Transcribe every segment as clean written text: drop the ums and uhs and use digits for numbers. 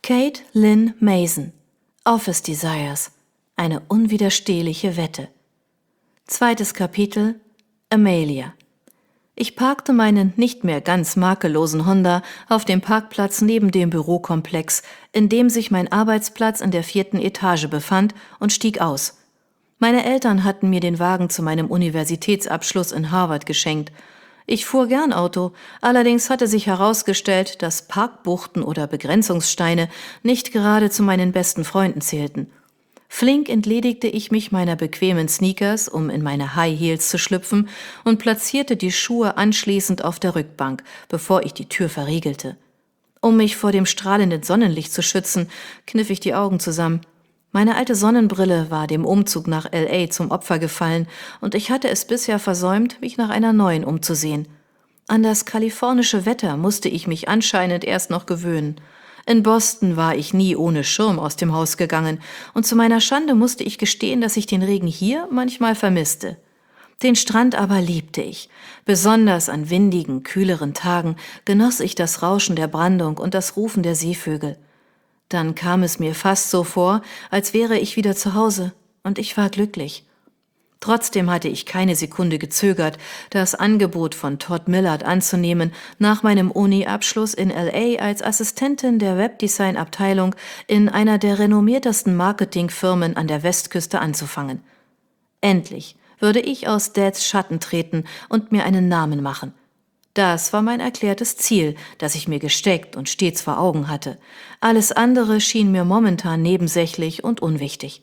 Kate Lynn Mason, Office Desires, eine unwiderstehliche Wette. 2. Kapitel, Amelia. Ich parkte meinen nicht mehr ganz makellosen Honda auf dem Parkplatz neben dem Bürokomplex, in dem sich mein Arbeitsplatz in der 4. Etage befand, und stieg aus. Meine Eltern hatten mir den Wagen zu meinem Universitätsabschluss in Harvard geschenkt. Ich fuhr gern Auto, allerdings hatte sich herausgestellt, dass Parkbuchten oder Begrenzungssteine nicht gerade zu meinen besten Freunden zählten. Flink entledigte ich mich meiner bequemen Sneakers, um in meine High Heels zu schlüpfen, und platzierte die Schuhe anschließend auf der Rückbank, bevor ich die Tür verriegelte. Um mich vor dem strahlenden Sonnenlicht zu schützen, kniff ich die Augen zusammen. Meine alte Sonnenbrille war dem Umzug nach L.A. zum Opfer gefallen, und ich hatte es bisher versäumt, mich nach einer neuen umzusehen. An das kalifornische Wetter musste ich mich anscheinend erst noch gewöhnen. In Boston war ich nie ohne Schirm aus dem Haus gegangen, und zu meiner Schande musste ich gestehen, dass ich den Regen hier manchmal vermisste. Den Strand aber liebte ich. Besonders an windigen, kühleren Tagen genoss ich das Rauschen der Brandung und das Rufen der Seevögel. Dann kam es mir fast so vor, als wäre ich wieder zu Hause, und ich war glücklich. Trotzdem hatte ich keine Sekunde gezögert, das Angebot von Todd Millard anzunehmen, nach meinem Uni-Abschluss in L.A. als Assistentin der Webdesign-Abteilung in einer der renommiertesten Marketingfirmen an der Westküste anzufangen. Endlich würde ich aus Dads Schatten treten und mir einen Namen machen. Das war mein erklärtes Ziel, das ich mir gesteckt und stets vor Augen hatte. Alles andere schien mir momentan nebensächlich und unwichtig.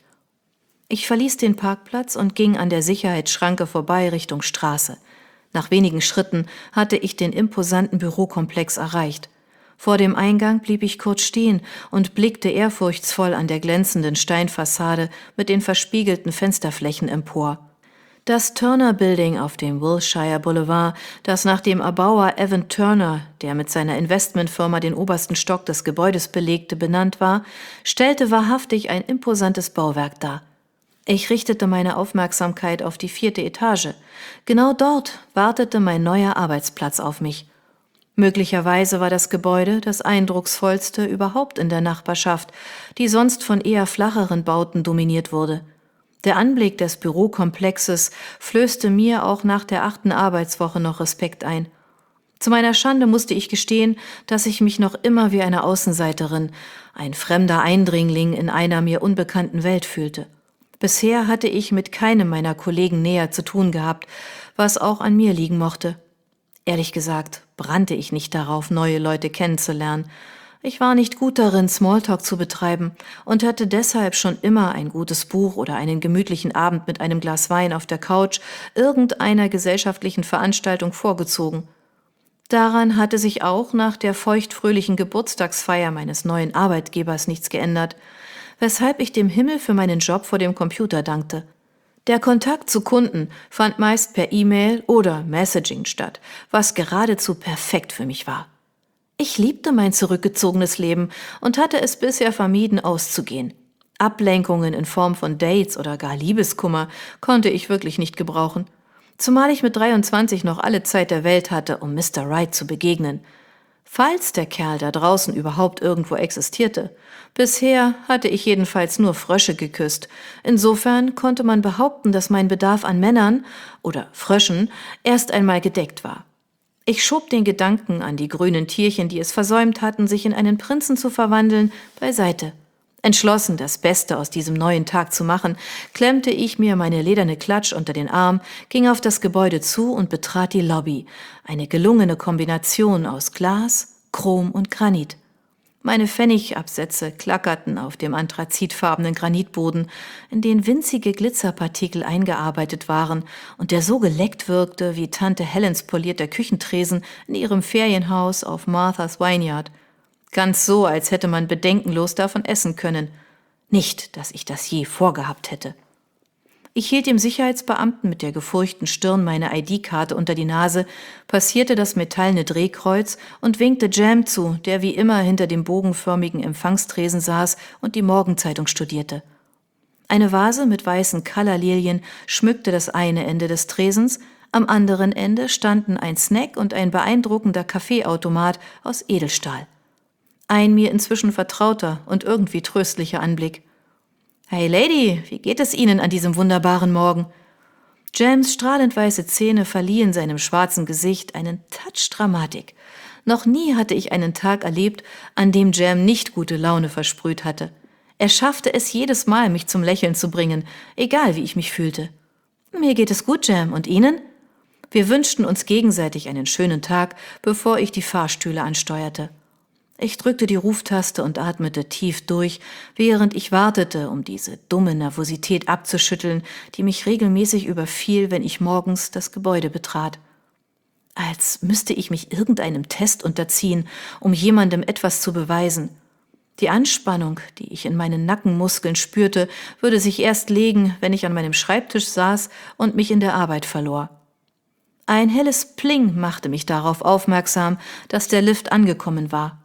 Ich verließ den Parkplatz und ging an der Sicherheitsschranke vorbei Richtung Straße. Nach wenigen Schritten hatte ich den imposanten Bürokomplex erreicht. Vor dem Eingang blieb ich kurz stehen und blickte ehrfurchtsvoll an der glänzenden Steinfassade mit den verspiegelten Fensterflächen empor. Das Turner Building auf dem Wilshire Boulevard, das nach dem Erbauer Evan Turner, der mit seiner Investmentfirma den obersten Stock des Gebäudes belegte, benannt war, stellte wahrhaftig ein imposantes Bauwerk dar. Ich richtete meine Aufmerksamkeit auf die 4. Etage. Genau dort wartete mein neuer Arbeitsplatz auf mich. Möglicherweise war das Gebäude das eindrucksvollste überhaupt in der Nachbarschaft, die sonst von eher flacheren Bauten dominiert wurde. Der Anblick des Bürokomplexes flößte mir auch nach der 8. Arbeitswoche noch Respekt ein. Zu meiner Schande musste ich gestehen, dass ich mich noch immer wie eine Außenseiterin, ein fremder Eindringling in einer mir unbekannten Welt fühlte. Bisher hatte ich mit keinem meiner Kollegen näher zu tun gehabt, was auch an mir liegen mochte. Ehrlich gesagt brannte ich nicht darauf, neue Leute kennenzulernen. Ich war nicht gut darin, Smalltalk zu betreiben und hatte deshalb schon immer ein gutes Buch oder einen gemütlichen Abend mit einem Glas Wein auf der Couch irgendeiner gesellschaftlichen Veranstaltung vorgezogen. Daran hatte sich auch nach der feuchtfröhlichen Geburtstagsfeier meines neuen Arbeitgebers nichts geändert, weshalb ich dem Himmel für meinen Job vor dem Computer dankte. Der Kontakt zu Kunden fand meist per E-Mail oder Messaging statt, was geradezu perfekt für mich war. Ich liebte mein zurückgezogenes Leben und hatte es bisher vermieden, auszugehen. Ablenkungen in Form von Dates oder gar Liebeskummer konnte ich wirklich nicht gebrauchen. Zumal ich mit 23 noch alle Zeit der Welt hatte, um Mr. Right zu begegnen. Falls der Kerl da draußen überhaupt irgendwo existierte. Bisher hatte ich jedenfalls nur Frösche geküsst. Insofern konnte man behaupten, dass mein Bedarf an Männern oder Fröschen erst einmal gedeckt war. Ich schob den Gedanken an die grünen Tierchen, die es versäumt hatten, sich in einen Prinzen zu verwandeln, beiseite. Entschlossen, das Beste aus diesem neuen Tag zu machen, klemmte ich mir meine lederne Klatsch unter den Arm, ging auf das Gebäude zu und betrat die Lobby, eine gelungene Kombination aus Glas, Chrom und Granit. Meine Pfennigabsätze klackerten auf dem anthrazitfarbenen Granitboden, in den winzige Glitzerpartikel eingearbeitet waren und der so geleckt wirkte wie Tante Helens polierter Küchentresen in ihrem Ferienhaus auf Martha's Vineyard. Ganz so, als hätte man bedenkenlos davon essen können. Nicht, dass ich das je vorgehabt hätte. Ich hielt dem Sicherheitsbeamten mit der gefurchten Stirn meine ID-Karte unter die Nase, passierte das metallene Drehkreuz und winkte Jam zu, der wie immer hinter dem bogenförmigen Empfangstresen saß und die Morgenzeitung studierte. Eine Vase mit weißen Colorlilien schmückte das eine Ende des Tresens, am anderen Ende standen ein Snack und ein beeindruckender Kaffeeautomat aus Edelstahl. Ein mir inzwischen vertrauter und irgendwie tröstlicher Anblick. »Hey Lady, wie geht es Ihnen an diesem wunderbaren Morgen?« Jams strahlend weiße Zähne verliehen seinem schwarzen Gesicht einen Touch Dramatik. Noch nie hatte ich einen Tag erlebt, an dem Jam nicht gute Laune versprüht hatte. Er schaffte es jedes Mal, mich zum Lächeln zu bringen, egal wie ich mich fühlte. »Mir geht es gut, Jam, und Ihnen?« Wir wünschten uns gegenseitig einen schönen Tag, bevor ich die Fahrstühle ansteuerte. Ich drückte die Ruftaste und atmete tief durch, während ich wartete, um diese dumme Nervosität abzuschütteln, die mich regelmäßig überfiel, wenn ich morgens das Gebäude betrat. Als müsste ich mich irgendeinem Test unterziehen, um jemandem etwas zu beweisen. Die Anspannung, die ich in meinen Nackenmuskeln spürte, würde sich erst legen, wenn ich an meinem Schreibtisch saß und mich in der Arbeit verlor. Ein helles Pling machte mich darauf aufmerksam, dass der Lift angekommen war.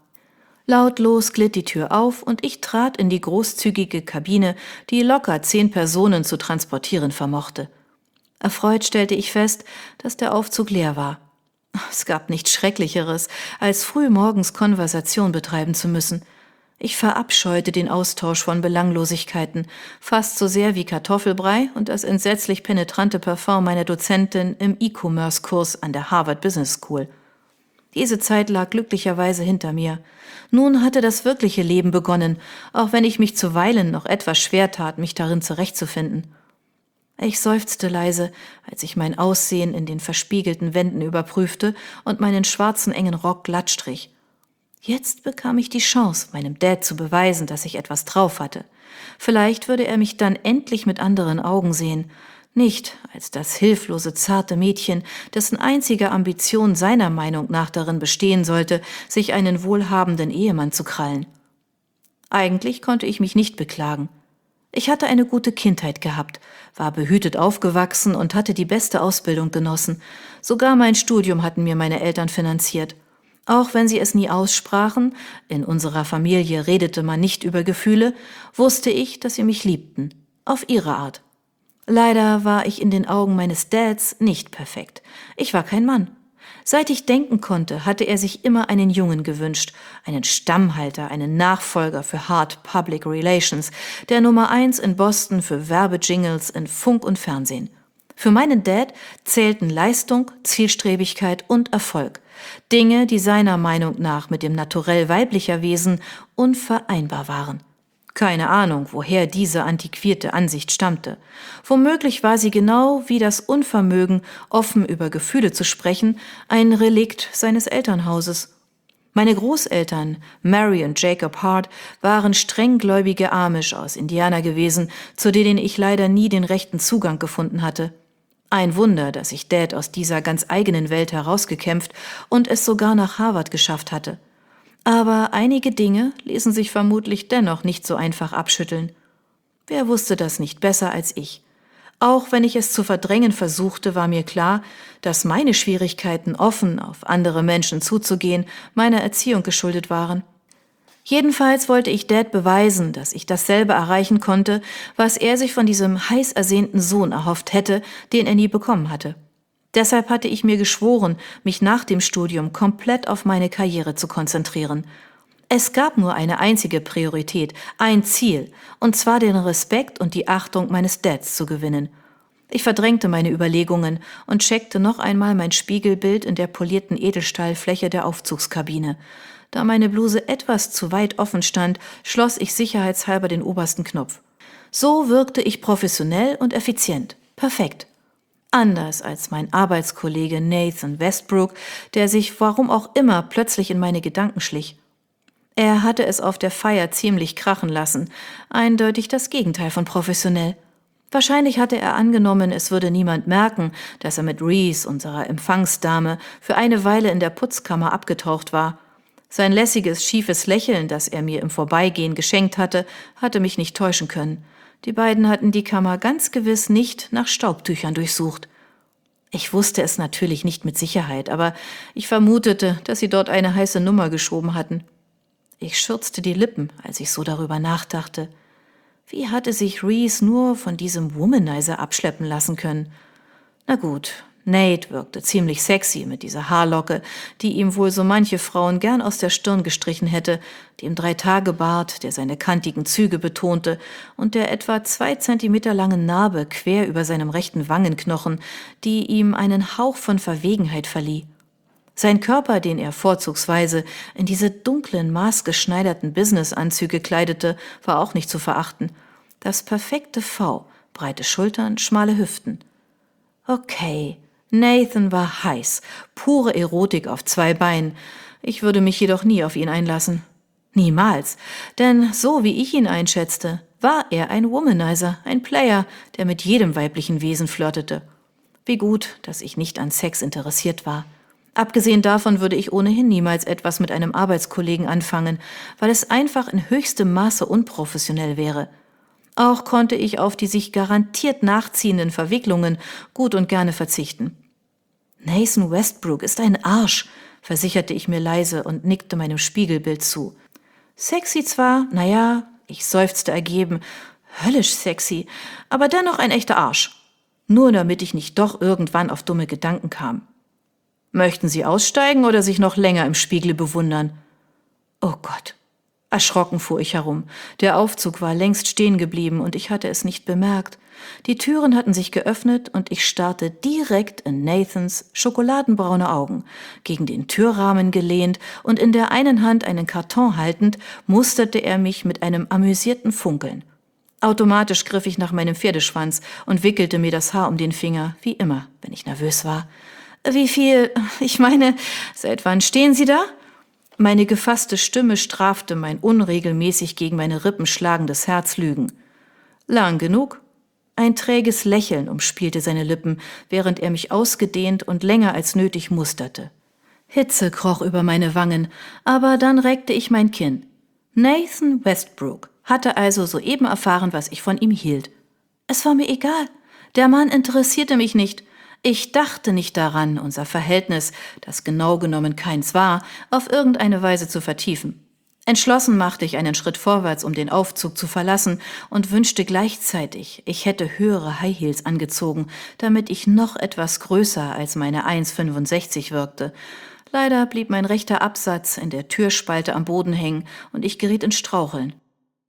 Lautlos glitt die Tür auf und ich trat in die großzügige Kabine, die locker 10 Personen zu transportieren vermochte. Erfreut stellte ich fest, dass der Aufzug leer war. Es gab nichts Schrecklicheres, als früh morgens Konversation betreiben zu müssen. Ich verabscheute den Austausch von Belanglosigkeiten, fast so sehr wie Kartoffelbrei und das entsetzlich penetrante Parfum meiner Dozentin im E-Commerce-Kurs an der Harvard Business School. Diese Zeit lag glücklicherweise hinter mir. Nun hatte das wirkliche Leben begonnen, auch wenn ich mich zuweilen noch etwas schwer tat, mich darin zurechtzufinden. Ich seufzte leise, als ich mein Aussehen in den verspiegelten Wänden überprüfte und meinen schwarzen engen Rock glatt strich. Jetzt bekam ich die Chance, meinem Dad zu beweisen, dass ich etwas drauf hatte. Vielleicht würde er mich dann endlich mit anderen Augen sehen, nicht als das hilflose, zarte Mädchen, dessen einzige Ambition seiner Meinung nach darin bestehen sollte, sich einen wohlhabenden Ehemann zu krallen. Eigentlich konnte ich mich nicht beklagen. Ich hatte eine gute Kindheit gehabt, war behütet aufgewachsen und hatte die beste Ausbildung genossen. Sogar mein Studium hatten mir meine Eltern finanziert. Auch wenn sie es nie aussprachen, in unserer Familie redete man nicht über Gefühle, wusste ich, dass sie mich liebten. Auf ihre Art. Leider war ich in den Augen meines Dads nicht perfekt. Ich war kein Mann. Seit ich denken konnte, hatte er sich immer einen Jungen gewünscht, einen Stammhalter, einen Nachfolger für Hard Public Relations, der Nummer 1 in Boston für Werbejingles in Funk und Fernsehen. Für meinen Dad zählten Leistung, Zielstrebigkeit und Erfolg. Dinge, die seiner Meinung nach mit dem Naturell weiblicher Wesen unvereinbar waren. Keine Ahnung, woher diese antiquierte Ansicht stammte. Womöglich war sie genau wie das Unvermögen, offen über Gefühle zu sprechen, ein Relikt seines Elternhauses. Meine Großeltern, Mary und Jacob Hart, waren strenggläubige Amish aus Indiana gewesen, zu denen ich leider nie den rechten Zugang gefunden hatte. Ein Wunder, dass sich Dad aus dieser ganz eigenen Welt herausgekämpft und es sogar nach Harvard geschafft hatte. Aber einige Dinge ließen sich vermutlich dennoch nicht so einfach abschütteln. Wer wusste das nicht besser als ich? Auch wenn ich es zu verdrängen versuchte, war mir klar, dass meine Schwierigkeiten, offen auf andere Menschen zuzugehen, meiner Erziehung geschuldet waren. Jedenfalls wollte ich Dad beweisen, dass ich dasselbe erreichen konnte, was er sich von diesem heiß ersehnten Sohn erhofft hätte, den er nie bekommen hatte. Deshalb hatte ich mir geschworen, mich nach dem Studium komplett auf meine Karriere zu konzentrieren. Es gab nur eine einzige Priorität, ein Ziel, und zwar den Respekt und die Achtung meines Dads zu gewinnen. Ich verdrängte meine Überlegungen und checkte noch einmal mein Spiegelbild in der polierten Edelstahlfläche der Aufzugskabine. Da meine Bluse etwas zu weit offen stand, schloss ich sicherheitshalber den obersten Knopf. So wirkte ich professionell und effizient. Perfekt. Anders als mein Arbeitskollege Nathan Westbrook, der sich warum auch immer plötzlich in meine Gedanken schlich. Er hatte es auf der Feier ziemlich krachen lassen, eindeutig das Gegenteil von professionell. Wahrscheinlich hatte er angenommen, es würde niemand merken, dass er mit Reese, unserer Empfangsdame, für eine Weile in der Putzkammer abgetaucht war. Sein lässiges, schiefes Lächeln, das er mir im Vorbeigehen geschenkt hatte, hatte mich nicht täuschen können. Die beiden hatten die Kammer ganz gewiss nicht nach Staubtüchern durchsucht. Ich wusste es natürlich nicht mit Sicherheit, aber ich vermutete, dass sie dort eine heiße Nummer geschoben hatten. Ich schürzte die Lippen, als ich so darüber nachdachte. Wie hatte sich Reese nur von diesem Womanizer abschleppen lassen können? Na gut, Nate wirkte ziemlich sexy mit dieser Haarlocke, die ihm wohl so manche Frauen gern aus der Stirn gestrichen hätte, dem 3-Tage-Bart, der seine kantigen Züge betonte, und der etwa 2 Zentimeter langen Narbe quer über seinem rechten Wangenknochen, die ihm einen Hauch von Verwegenheit verlieh. Sein Körper, den er vorzugsweise in diese dunklen, maßgeschneiderten Businessanzüge kleidete, war auch nicht zu verachten. Das perfekte V, breite Schultern, schmale Hüften. Okay, Nathan war heiß, pure Erotik auf 2 Beinen. Ich würde mich jedoch nie auf ihn einlassen. Niemals, denn so wie ich ihn einschätzte, war er ein Womanizer, ein Player, der mit jedem weiblichen Wesen flirtete. Wie gut, dass ich nicht an Sex interessiert war. Abgesehen davon würde ich ohnehin niemals etwas mit einem Arbeitskollegen anfangen, weil es einfach in höchstem Maße unprofessionell wäre. Auch konnte ich auf die sich garantiert nachziehenden Verwicklungen gut und gerne verzichten. Nathan Westbrook ist ein Arsch, versicherte ich mir leise und nickte meinem Spiegelbild zu. Sexy zwar, naja, ich seufzte ergeben, höllisch sexy, aber dennoch ein echter Arsch. Nur damit ich nicht doch irgendwann auf dumme Gedanken kam. Möchten Sie aussteigen oder sich noch länger im Spiegel bewundern? Oh Gott. Erschrocken fuhr ich herum. Der Aufzug war längst stehen geblieben und ich hatte es nicht bemerkt. Die Türen hatten sich geöffnet und ich starrte direkt in Nathans schokoladenbraune Augen. Gegen den Türrahmen gelehnt und in der einen Hand einen Karton haltend, musterte er mich mit einem amüsierten Funkeln. Automatisch griff ich nach meinem Pferdeschwanz und wickelte mir das Haar um den Finger, wie immer, wenn ich nervös war. Wie viel, ich meine, seit wann stehen Sie da? Meine gefasste Stimme strafte mein unregelmäßig gegen meine Rippen schlagendes Herzlügen. Lang genug? Ein träges Lächeln umspielte seine Lippen, während er mich ausgedehnt und länger als nötig musterte. Hitze kroch über meine Wangen, aber dann reckte ich mein Kinn. Nathan Westbrook hatte also soeben erfahren, was ich von ihm hielt. Es war mir egal. Der Mann interessierte mich nicht. Ich dachte nicht daran, unser Verhältnis, das genau genommen keins war, auf irgendeine Weise zu vertiefen. Entschlossen machte ich einen Schritt vorwärts, um den Aufzug zu verlassen und wünschte gleichzeitig, ich hätte höhere High Heels angezogen, damit ich noch etwas größer als meine 1,65 wirkte. Leider blieb mein rechter Absatz in der Türspalte am Boden hängen und ich geriet ins Straucheln.